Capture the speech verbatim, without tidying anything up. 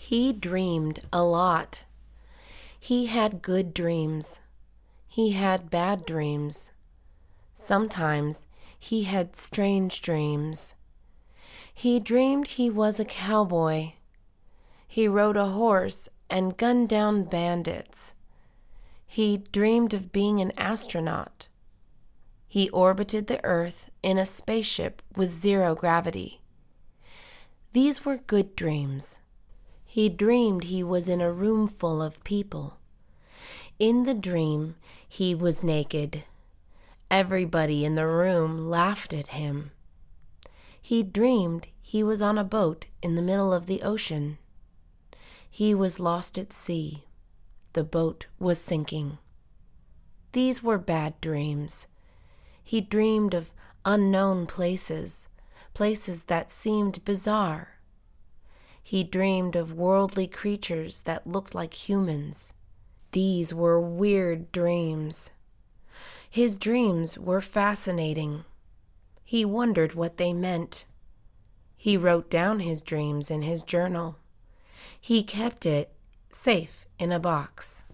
He dreamed a lot. He had good dreams. He had bad dreams. Sometimes he had strange dreams. He dreamed he was a cowboy. He rode a horse and gunned down bandits. He dreamed of being an astronaut. He orbited the Earth in a spaceship with zero gravity. These were good dreams. He dreamed he was in a room full of people. In the dream, he was naked. Everybody in the room laughed at him. He dreamed he was on a boat in the middle of the ocean. He was lost at sea. The boat was sinking. These were bad dreams. He dreamed of unknown places, places that seemed bizarre. He dreamed of worldly creatures that looked like humans. These were weird dreams. His dreams were fascinating. He wondered what they meant. He wrote down his dreams in his journal. He kept it safe in a box.